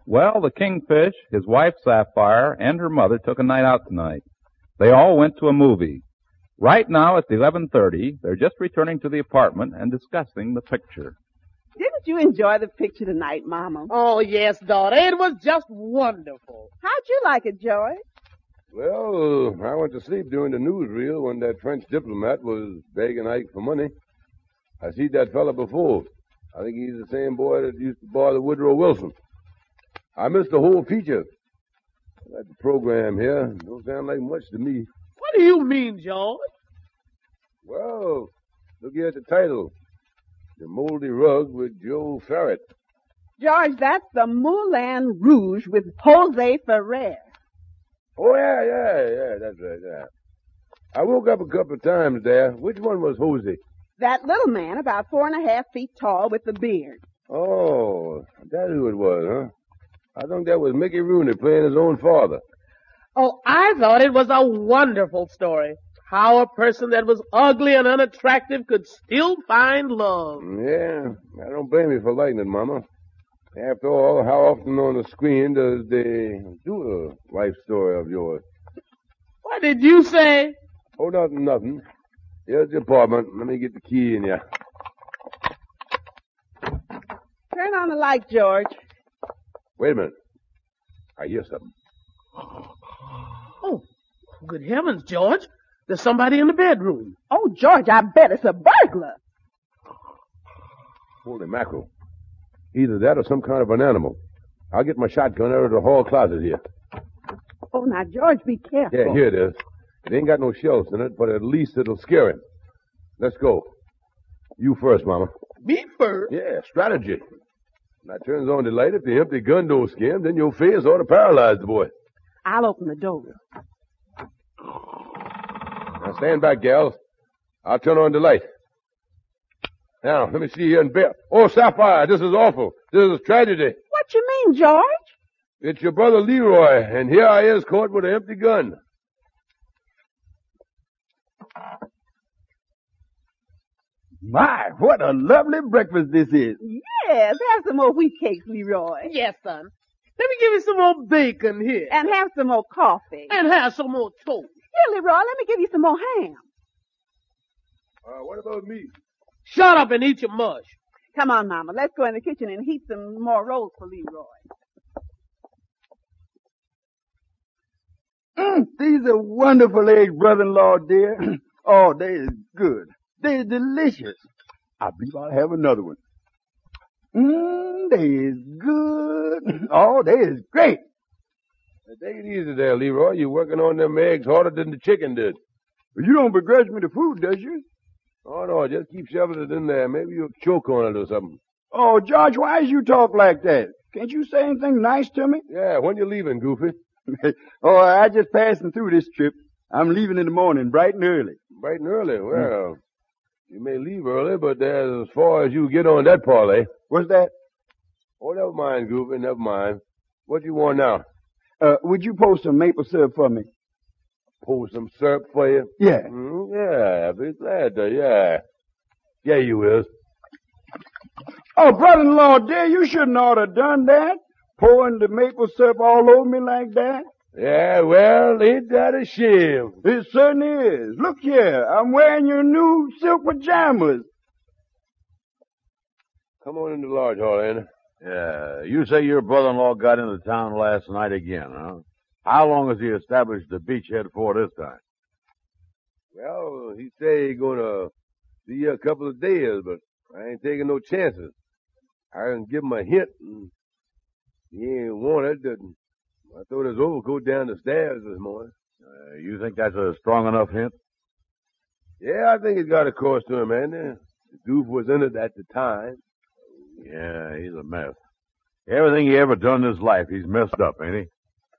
Well, the Kingfish, his wife Sapphire, and her mother took a night out tonight. They all went to a movie. Right now it's 11:30. They're just returning to the apartment and discussing the picture. Didn't you enjoy the picture tonight, Mama? Oh, yes, daughter. It was just wonderful. How'd you like it, George? Well, I went to sleep during the newsreel when that French diplomat was begging Ike for money. I seen that fella before. I think he's the same boy that used to bother Woodrow Wilson. I missed the whole feature. That program here don't sound like much to me. What do you mean, George? Well, look here at the title. The Moldy Rug with Joe Farrett. George, that's the Moulin Rouge with Jose Ferrer. Oh, yeah, that's right, yeah. I woke up a couple of times there. Which one was Jose? That little man, about 4.5 feet tall with the beard. Oh, that's who it was, huh? I think that was Mickey Rooney playing his own father. Oh, I thought it was a wonderful story. How a person that was ugly and unattractive could still find love. Yeah, I don't blame you for liking it, Mama. After all, how often on the screen does they do a life story of yours? What did you say? Oh, nothing. Here's the apartment. Let me get the key in here. Turn on the light, George. Wait a minute. I hear something. Oh, good heavens, George. There's somebody in the bedroom. Oh, George, I bet it's a burglar. Holy mackerel. Either that or some kind of an animal. I'll get my shotgun out of the hall closet here. Oh, now, George, be careful. Yeah, here it is. It ain't got no shells in it, but at least it'll scare him. Let's go. You first, Mama. Me first? Yeah, strategy. When I turns on the light, if the empty gun don't scare him, then your face ought to paralyze the boy. I'll open the door. Now stand back, gals. I'll turn on the light. Now, let me see here and bear. Oh, Sapphire, this is awful. This is tragedy. What you mean, George? It's your brother Leroy, and here I is caught with an empty gun. My, what a lovely breakfast this is. Yes, have some more wheat cakes, Leroy. Yes, son. Let me give you some more bacon here. And have some more coffee. And have some more toast. Here, Leroy, let me give you some more ham. What about me? Shut up and eat your mush. Come on, Mama, let's go in the kitchen and heat some more rolls for Leroy. These are wonderful eggs, brother-in-law, dear. Oh, they is good. They is delicious. I believe I'll have another one. They is good. Oh, they is great. Now, take it easy there, Leroy. You're working on them eggs harder than the chicken did. You don't begrudge me the food, does you? Oh, no, just keep shoving it in there. Maybe you'll choke on it or something. Oh, George, why you talk like that? Can't you say anything nice to me? Yeah, when you leaving, Goofy? Oh, I just passing through this trip. I'm leaving in the morning, bright and early. Bright and early? Well, you may leave early, but there's as far as you get on that parlay. What's that? Oh, never mind, Goofy, never mind. What you want now? Would you post some maple syrup for me? Pour some syrup for you? Yeah. Yeah, I'll be glad to, yeah. Yeah, you is. Oh, brother-in-law, dear, you shouldn't ought to have done that. Pouring the maple syrup all over me like that. Yeah, well, ain't that a shame? It certainly is. Look here, I'm wearing your new silk pajamas. Come on in the large hall, Anna. Yeah, you say your brother-in-law got into town last night again, huh? How long has he established the beachhead for this time? Well, he say he gonna be here a couple of days, but I ain't taking no chances. I can give him a hint, and he ain't want it. I threw his overcoat down the stairs this morning. You think that's a strong enough hint? Yeah, I think it got across to him, Andy. The goof was in it at the time. Yeah, he's a mess. Everything he ever done in his life, he's messed up, ain't he?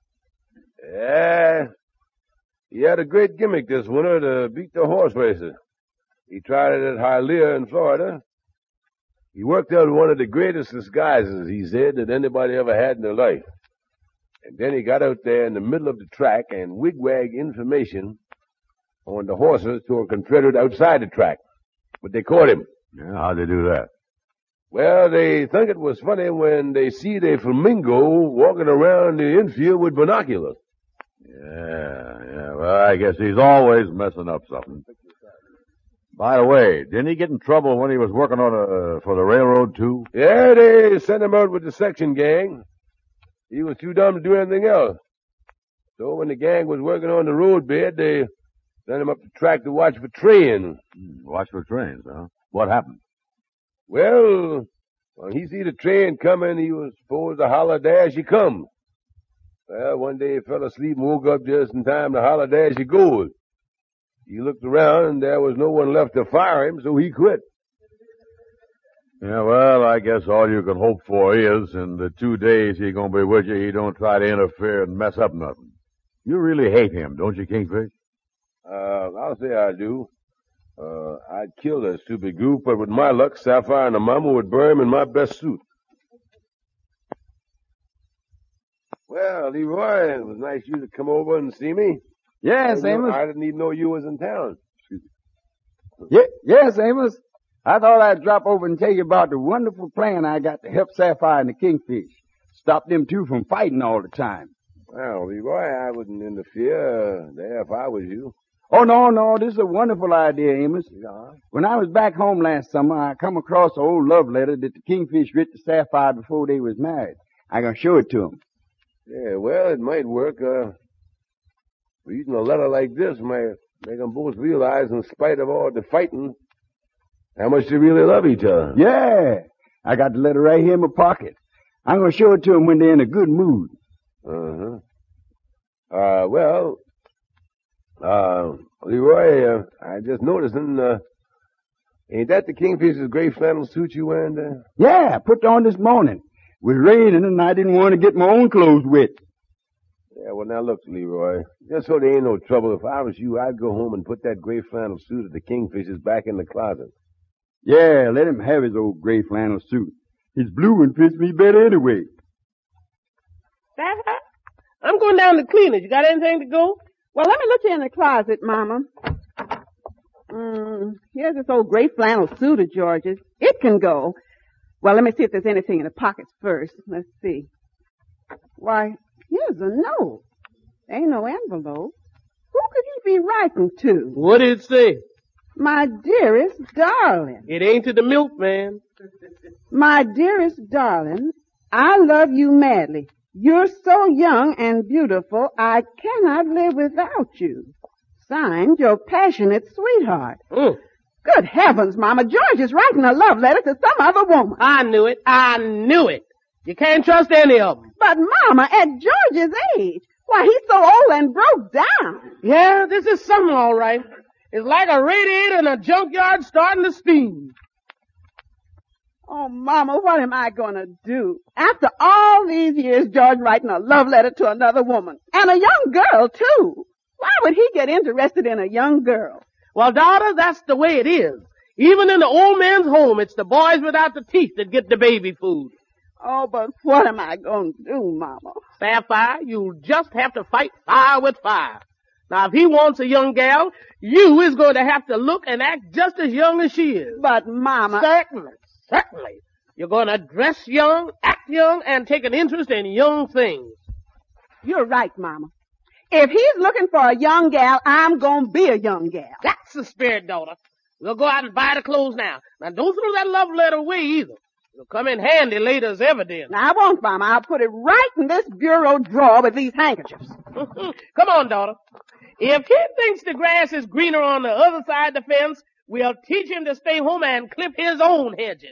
Yeah. He had a great gimmick this winter to beat the horse races. He tried it at Hialeah in Florida. He worked out one of the greatest disguises, he said, that anybody ever had in their life. And then he got out there in the middle of the track and wigwagged information on the horses to a Confederate outside the track. But they caught him. Yeah, how'd they do that? Well, they think it was funny when they see the flamingo walking around the infield with binoculars. Yeah. Well, I guess he's always messing up something. By the way, didn't he get in trouble when he was working on for the railroad, too? Yeah, they sent him out with the section gang. He was too dumb to do anything else. So when the gang was working on the road bed, they sent him up the track to watch for trains. Watch for trains, huh? What happened? Well, when he see the train coming, he was supposed to holler, "There she comes." Well, one day he fell asleep and woke up just in time to holler, "There she goes." He looked around and there was no one left to fire him, so he quit. Yeah, well, I guess all you can hope for is in the 2 days he's gonna be with you, he don't try to interfere and mess up nothing. You really hate him, don't you, Kingfish? I'll say I do. I'd kill that stupid goof, but with my luck, Sapphire and the mama would bury him in my best suit. Well, Leroy, it was nice of you to come over and see me. Yes, Amos. I didn't even know you was in town. Yes, Amos. I thought I'd drop over and tell you about the wonderful plan I got to help Sapphire and the Kingfish. Stop them two from fighting all the time. Well, Leroy, I wouldn't interfere there if I was you. Oh, no, this is a wonderful idea, Amos. Yeah. When I was back home last summer, I come across an old love letter that the Kingfish writ to Sapphire before they was married. I'm going to show it to him. Yeah, well, it might work. Reading a letter like this might make them both realize, in spite of all the fighting, how much they really love each other. Yeah, I got the letter right here in my pocket. I'm going to show it to them when they're in a good mood. Leroy, I just noticed, ain't that the Kingfisher's gray flannel suit you wearing there? Yeah, I put it on this morning. It was raining and I didn't want to get my own clothes wet. Yeah, well, now look, Leroy, just so there ain't no trouble, if I was you, I'd go home and put that gray flannel suit of the Kingfisher's back in the closet. Yeah, let him have his old gray flannel suit. His blue one fits me better anyway. Sapphire, I'm going down to cleaners. You got anything to go? Well, let me look in the closet, Mama. Here's this old gray flannel suit of George's. It can go. Well, let me see if there's anything in the pockets first. Let's see. Why, here's a note. Ain't no envelope. Who could he be writing to? What did it say? My dearest darling. It ain't to the milkman. My dearest darling, I love you madly. You're so young and beautiful, I cannot live without you. Signed, your passionate sweetheart. Good heavens, Mama, George is writing a love letter to some other woman. I knew it. You can't trust any of them. But Mama, at George's age, why, he's so old and broke down. Yeah, this is something all right. It's like a radiator in a junkyard starting to steam. Oh, Mama, what am I going to do? After all these years, George writing a love letter to another woman. And a young girl, too. Why would he get interested in a young girl? Well, daughter, that's the way it is. Even in the old man's home, it's the boys without the teeth that get the baby food. Oh, but what am I going to do, Mama? Sapphire, you'll just have to fight fire with fire. Now, if he wants a young gal, you is going to have to look and act just as young as she is. But, Mama... Certainly. You're going to dress young, act young, and take an interest in young things. You're right, Mama. If he's looking for a young gal, I'm going to be a young gal. That's the spirit, daughter. We'll go out and buy the clothes now. Now, don't throw that love letter away either. It'll come in handy later as evidence. Now, I won't, Mama. I'll put it right in this bureau drawer with these handkerchiefs. Come on, daughter. If he thinks the grass is greener on the other side of the fence, we'll teach him to stay home and clip his own hedges.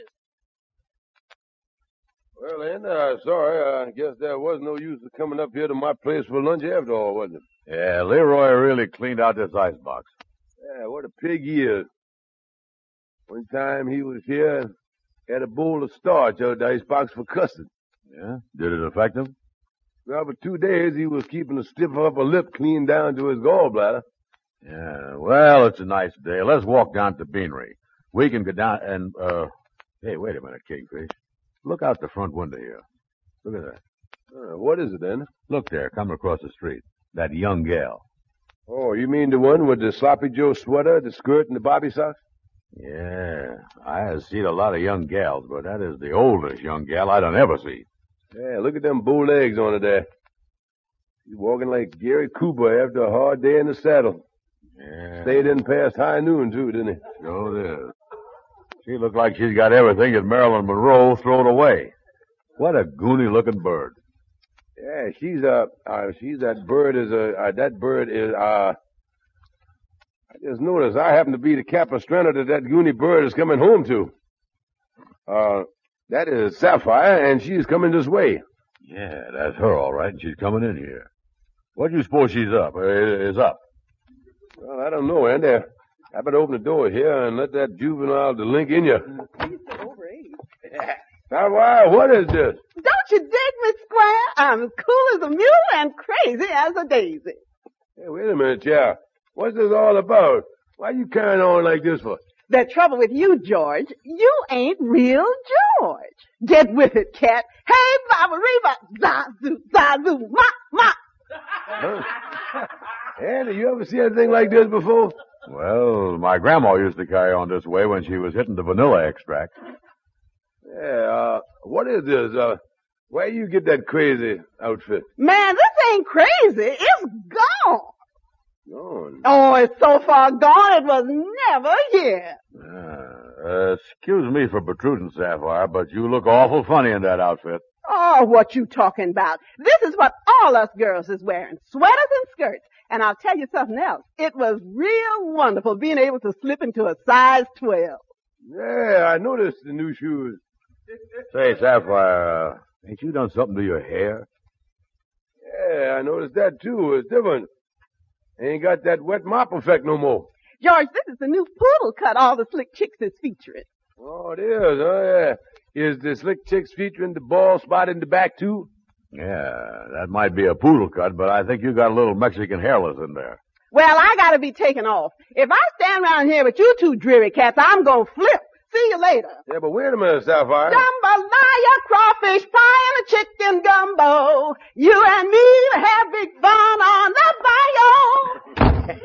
Well, then, sorry. I guess there was no use of coming up here to my place for lunch after all, wasn't it? Yeah, Leroy really cleaned out this icebox. Yeah, what a pig he is. One time he was here, had a bowl of starch out of the icebox for custard. Yeah? Did it affect him? Well, for 2 days he was keeping a stiff upper lip clean down to his gallbladder. Yeah, well, it's a nice day. Let's walk down to the beanery. We can go down and, hey, wait a minute, Kingfish. Look out the front window here. Look at that. What is it, then? Look there, coming across the street. That young gal. Oh, you mean the one with the sloppy Joe sweater, the skirt, and the bobby socks? Yeah, I have seen a lot of young gals, but that is the oldest young gal I done ever seen. Yeah, look at them bow legs on her there. She's walking like Gary Cooper after a hard day in the saddle. Yeah. Stayed in past high noon, too, didn't he? Sure it is. She looked like she's got everything that Marilyn Monroe thrown away. What a goony-looking bird. Yeah, that bird is, I just noticed I happen to be the capistrano that goony bird is coming home to. That is Sapphire, and she's coming this way. Yeah, that's her, all right, and she's coming in here. What do you suppose she's up, is up? Well, I don't know, Andy. I better open the door here and let that juvenile delink in you. He's over 80. Sapphire, what is this? Don't you dig me, Squire? I'm as cool as a mule and crazy as a daisy. Hey, wait a minute, yeah. What's this all about? Why you carrying on like this for? The trouble with you, George, you ain't real George. Get with it, cat. Hey, Baba Reba, zazu, zazu, ma, ma. Huh? Andy, you ever see anything like this before? Well, my grandma used to carry on this way when she was hitting the vanilla extract. Yeah, what is this? Where you get that crazy outfit? Man, this ain't crazy. It's gone. Gone. Oh, it's so far gone it was never here. Excuse me for protruding, Sapphire, but you look awful funny in that outfit. Oh, what you talking about? This is what all us girls is wearing. Sweaters and skirts. And I'll tell you something else. It was real wonderful being able to slip into a size 12. Yeah, I noticed the new shoes. Say, Sapphire, ain't you done something to your hair? Yeah, I noticed that too. It's different. Ain't got that wet mop effect no more. George, this is the new poodle cut all the slick chicks is featuring. Oh, it is, huh? Yeah. Is the slick chicks featuring the bald spot in the back too? Yeah, that might be a poodle cut, but I think you got a little Mexican hairless in there. Well, I gotta be taken off. If I stand around here with you two dreary cats, I'm gonna flip. See you later. Yeah, but wait a minute, Sapphire. Jambalaya, crawfish pie, and a chicken gumbo. You and me will have big fun on the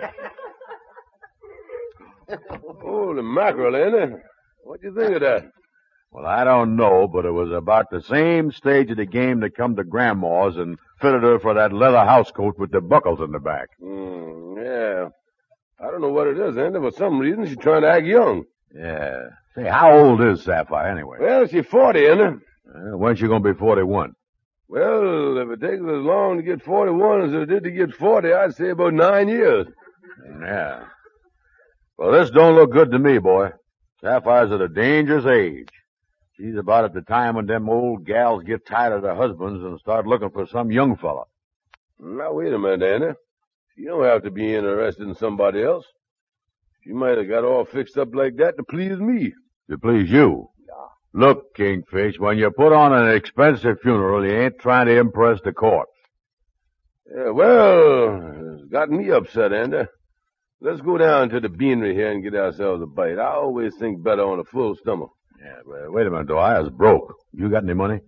bayou. Holy mackerel, ain't it? What do you think of that? Well, I don't know, but it was about the same stage of the game that come to Grandma's and fitted her for that leather house coat with the buckles in the back. Yeah. I don't know what it is, Andy. For some reason, she's trying to act young. Yeah. Say, how old is Sapphire anyway? Well, she's 40, ain't it? When's she gonna be 41? Well, if it takes as long to get 41 as it did to get 40, I'd say about 9 years. Yeah. Well, this don't look good to me, boy. Sapphire's at a dangerous age. She's about at the time when them old gals get tired of their husbands and start looking for some young fella. Now, wait a minute, Andy. She don't have to be interested in somebody else. She might have got all fixed up like that to please me. To please you? Yeah. Look, Kingfish, when you put on an expensive funeral, you ain't trying to impress the corpse. Yeah, well, it's got me upset, Andy. Let's go down to the beanery here and get ourselves a bite. I always think better on a full stomach. Yeah, but wait a minute, though. I was broke. You got any money?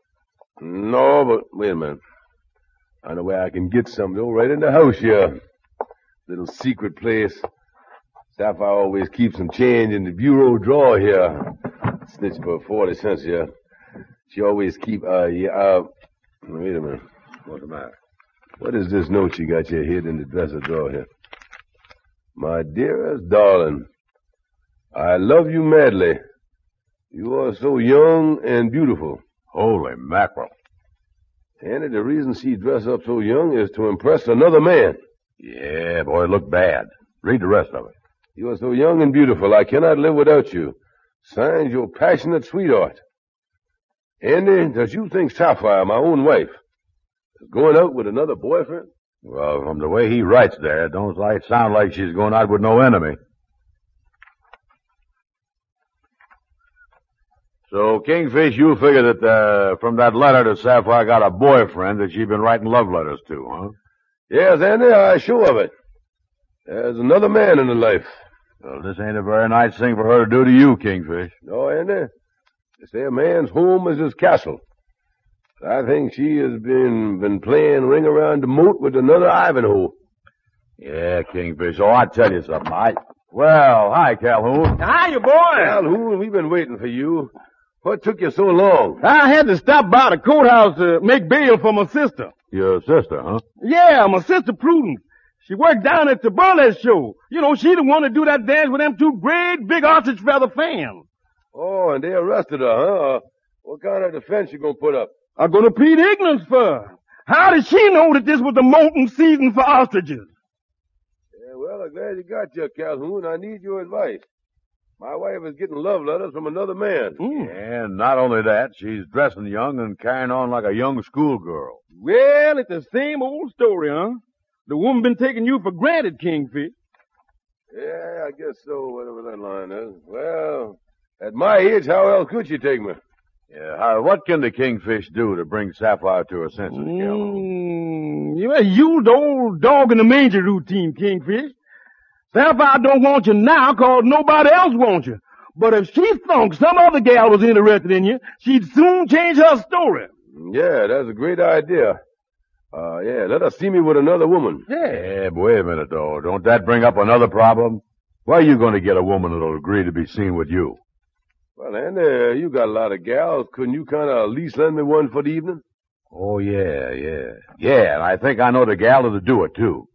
No, but wait a minute. I know where I can get some, though, right in the house here. Little secret place. Sapphire always keeps some change in the bureau drawer here. Snitch for 40 cents here. She always keep, wait a minute. What's the matter? What is this note you got your hid in the dresser drawer here? My dearest darling, I love you madly. You are so young and beautiful. Holy mackerel. Andy, the reason she dressed up so young is to impress another man. Yeah, boy, it looked bad. Read the rest of it. You are so young and beautiful, I cannot live without you. Signs your passionate sweetheart. Andy, does you think Sapphire, my own wife, is going out with another boyfriend? Well, from the way he writes there, it don't sound like she's going out with no enemy. So, Kingfish, you figure that from that letter that Sapphire got a boyfriend that she's been writing love letters to, huh? Yes, Andy, I'm sure of it. There's another man in her life. Well, this ain't a very nice thing for her to do to you, Kingfish. No, Andy. They say a man's home is his castle. I think she has been playing ring around the moat with another Ivanhoe. Yeah, Kingfish. Oh, I tell you something. Well, hi, Calhoun. Hiya, boy. Calhoun, we've been waiting for you. What took you so long? I had to stop by the courthouse to make bail for my sister. Your sister, huh? Yeah, my sister Prudence. She worked down at the burlesque show. You know, she the one to do that dance with them two great big ostrich feather fans. Oh, and they arrested her, huh? What kind of defense you gonna put up? I'm gonna plead ignorance for her. How did she know that this was the molting season for ostriches? Yeah, well, I'm glad you got here, Calhoun. I need your advice. My wife is getting love letters from another man. And not only that, she's dressing young and carrying on like a young schoolgirl. Well, it's the same old story, huh? The woman been taking you for granted, Kingfish. Yeah, I guess so, whatever that line is. Well, at my age, how else could she take me? Yeah, what can the Kingfish do to bring Sapphire to her senses, Calhoun? You used the old dog in the manger routine, Kingfish. Sapphire don't want you now 'cause nobody else wants you. But if she thunk some other gal was interested in you, she'd soon change her story. Yeah, that's a great idea. Yeah, let her see me with another woman. Yeah, but wait a minute, though. Don't that bring up another problem? Where are you going to get a woman that'll agree to be seen with you? Well, Andy, you got a lot of gals. Couldn't you kind of at least lend me one for the evening? Oh, yeah. Yeah, and I think I know the gal that'll do it, too.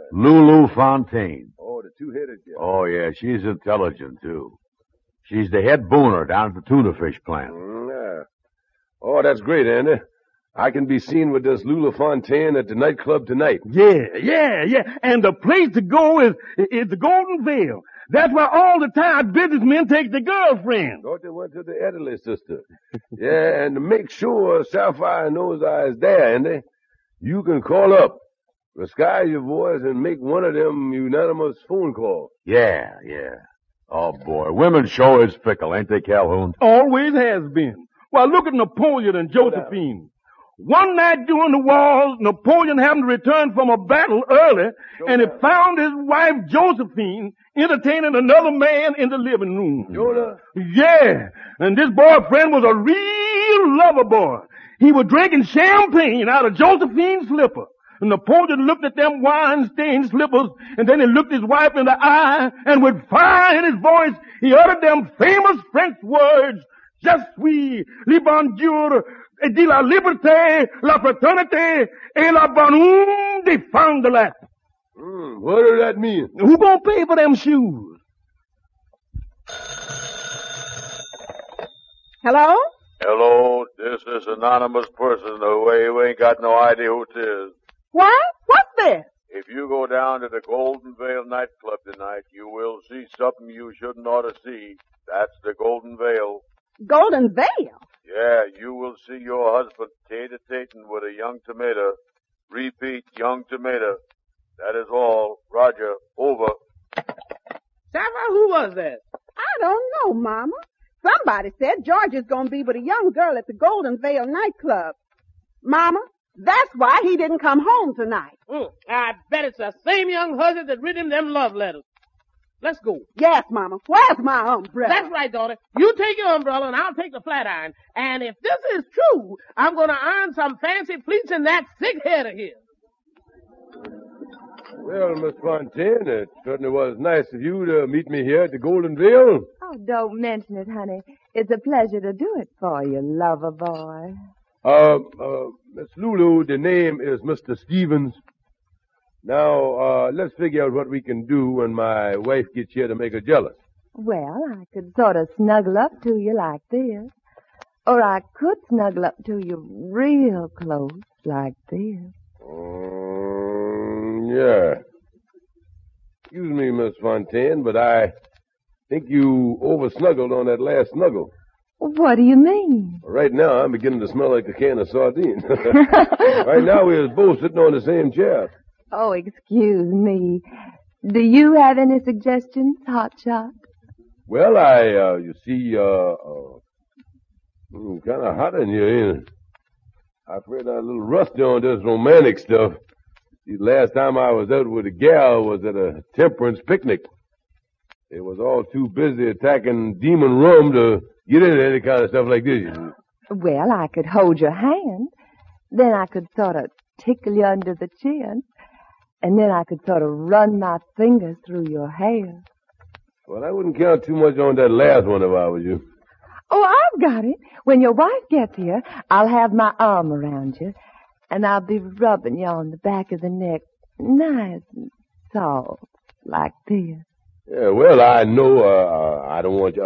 Lulu Fontaine. Oh, the two-headed gal. Oh, yeah, she's intelligent, too. She's the head booner down at the tuna fish plant. Yeah. Oh, that's great, Andy. I can be seen with this Lulu Fontaine at the nightclub tonight. Yeah. And the place to go is the Golden Veil. That's where all the tired businessmen take their girlfriends. Thought they went to the Adelaide sister. Yeah, and to make sure Sapphire knows I is there, Andy, you can call up, disguise your voice, and make one of them unanimous phone calls. Yeah. Oh, boy, women sure is fickle, ain't they, Calhoun? Always has been. Well, look at Napoleon and Josephine. One night during the wars, Napoleon happened to return from a battle early, and he found his wife Josephine entertaining another man in the living room. Jonah? Yeah, and this boyfriend was a real lover boy. He was drinking champagne out of Josephine's slipper. And Napoleon looked at them wine-stained slippers, and then he looked his wife in the eye, and with fire in his voice, he uttered them famous French words, Je suis le bon Dieu de la liberté, la fraternité, et la bonne de Fond de Lac. What does that mean? Who gonna pay for them shoes? Hello? Hello, this is anonymous person who ain't got no idea who it is. What? What's this? If you go down to the Golden Veil nightclub tonight, you will see something you shouldn't ought to see. That's the Golden Veil. Golden Veil? Yeah, you will see your husband tete-a-tating with a young tomato. Repeat, young tomato. That is all. Roger, over. Sapphire, who was that? I don't know, Mama. Somebody said George is going to be with a young girl at the Golden Veil nightclub. Mama, that's why he didn't come home tonight. I bet it's the same young husband that written him them love letters. Let's go. Yes, Mama. Where's my umbrella? That's right, daughter. You take your umbrella and I'll take the flat iron. And if this is true, I'm going to iron some fancy pleats in that thick head of his. Well, Miss Fontaine, it certainly was nice of you to meet me here at the Golden Veil. Oh, don't mention it, honey. It's a pleasure to do it for you, lover boy. Miss Lulu, the name is Mr. Stevens. Now, let's figure out what we can do when my wife gets here to make her jealous. Well, I could sort of snuggle up to you like this. Or I could snuggle up to you real close like this. Yeah. Excuse me, Miss Fontaine, but I think you over-snuggled on that last snuggle. What do you mean? Right now, I'm beginning to smell like a can of sardines. Right now, we was both sitting on the same chair. Oh, excuse me. Do you have any suggestions, Hotshot? Well, you see, kind of hot in here, ain't it? I'm afraid I'm a little rusty on this romantic stuff. See, last time I was out with a gal was at a temperance picnic. They was all too busy attacking demon rum to get into any kind of stuff like this. Well, I could hold your hand. Then I could sort of tickle you under the chin. And then I could sort of run my fingers through your hair. Well, I wouldn't count too much on that last one if I was you. Oh, I've got it. When your wife gets here, I'll have my arm around you, and I'll be rubbing you on the back of the neck, nice and soft, like this. Yeah, well, I know, I don't want you,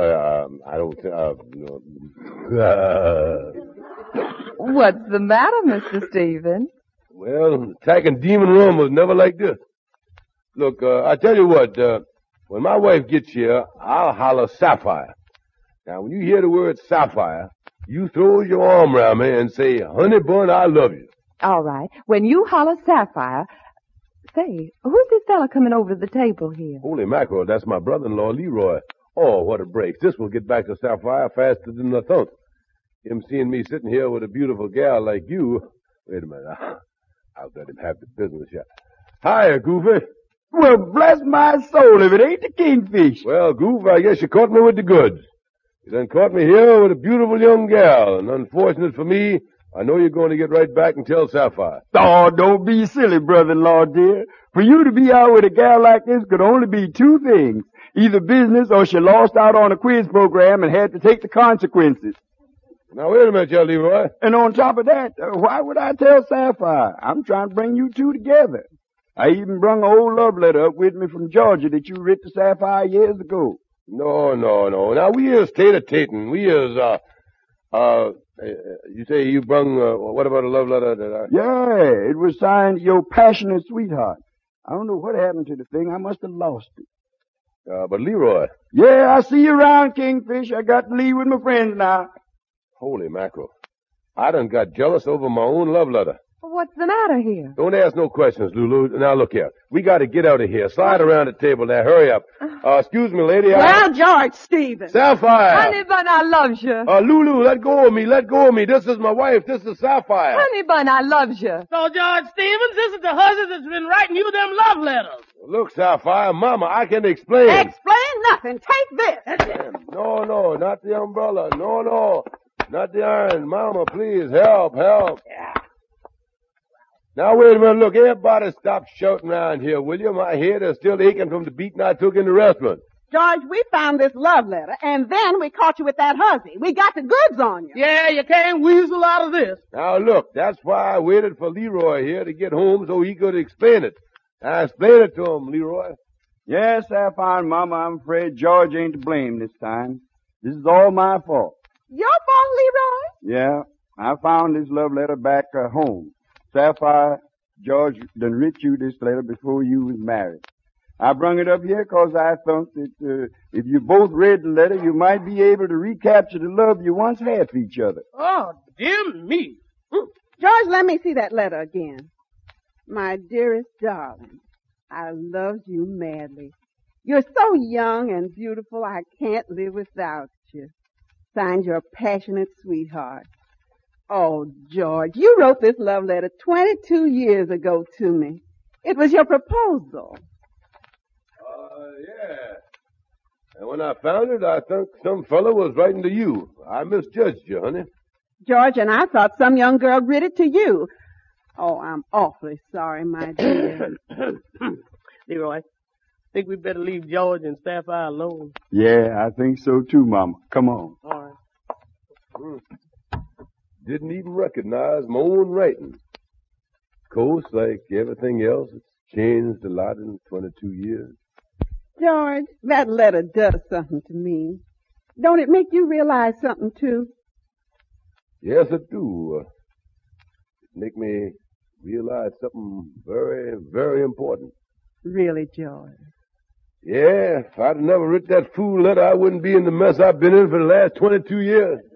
What's the matter, Mr. Stevens? Well, attacking Demon Rum was never like this. Look, I tell you what, when my wife gets here, I'll holler Sapphire. Now, when you hear the word Sapphire, you throw your arm around me and say, honey bun, I love you. All right. When you holler Sapphire, say, who's this fella coming over to the table here? Holy mackerel, that's my brother-in-law, Leroy. Oh, what a break. This will get back to Sapphire faster than a thunk. Him seeing me sitting here with a beautiful gal like you. Wait a minute. I'll let him have the business here. Hiya, Goofy. Well, bless my soul if it ain't the kingfish. Well, Goof, I guess you caught me with the goods. You done caught me here with a beautiful young gal, and unfortunate for me, I know you're going to get right back and tell Sapphire. Oh, don't be silly, brother-in-law, dear. For you to be out with a gal like this could only be two things. Either business or she lost out on a quiz program and had to take the consequences. Now, wait a minute, you Leroy. And on top of that, why would I tell Sapphire? I'm trying to bring you two together. I even brung an old love letter up with me from Georgia that you writ to Sapphire years ago. No. Now, we is tater-tating. We is, you say you brung, what about a love letter that I... Yeah, it was signed Your Passionate Sweetheart. I don't know what happened to the thing. I must have lost it. But Leroy... Yeah, I see you around, Kingfish. I got to leave with my friends now. Holy mackerel. I done got jealous over my own love letter. What's the matter here? Don't ask no questions, Lulu. Now, look here. We got to get out of here. Slide around the table there. Hurry up. Excuse me, lady. Well, George Stevens. Sapphire. Honey bun, I loves you. Lulu, let go of me. Let go of me. This is my wife. This is Sapphire. Honey bun, I loves you. So, George Stevens, this is the husband that's been writing you them love letters. Look, Sapphire, Mama, I can explain. Explain nothing. Take this. No, not the umbrella. No, not the iron. Mama, please, help. Yeah. Now, wait a minute. Look, everybody stop shouting around here, will you? My head is still aching from the beating I took in the restaurant. George, we found this love letter, and then we caught you with that hussy. We got the goods on you. Yeah, you can't weasel out of this. Now, look, that's why I waited for Leroy here to get home so he could explain it. Now, explain it to him, Leroy. Yes, Sapphire and Mama, I'm afraid George ain't to blame this time. This is all my fault. Your fault, Leroy? Yeah, I found this love letter back home. Sapphire, George done writ you this letter before you was married. I brung it up here 'cause I thought that if you both read the letter, you might be able to recapture the love you once had for each other. Oh, dear me. George, let me see that letter again. My dearest darling, I love you madly. You're so young and beautiful, I can't live without you. Signed, Your Passionate Sweetheart. Oh, George, you wrote this love letter 22 years ago to me. It was your proposal. Yeah. And when I found it, I thought some fellow was writing to you. I misjudged you, honey. George, and I thought some young girl writ it to you. Oh, I'm awfully sorry, my dear. Leroy, I think we'd better leave George and Sapphire alone. Yeah, I think so too, Mama. Come on. All right. Didn't even recognize my own writing. Of course, like everything else, it's changed a lot in 22 years. George, that letter does something to me. Don't it make you realize something, too? Yes, it do. It make me realize something very, very important. Really, George? Yeah, if I'd never written that fool letter, I wouldn't be in the mess I've been in for the last 22 years.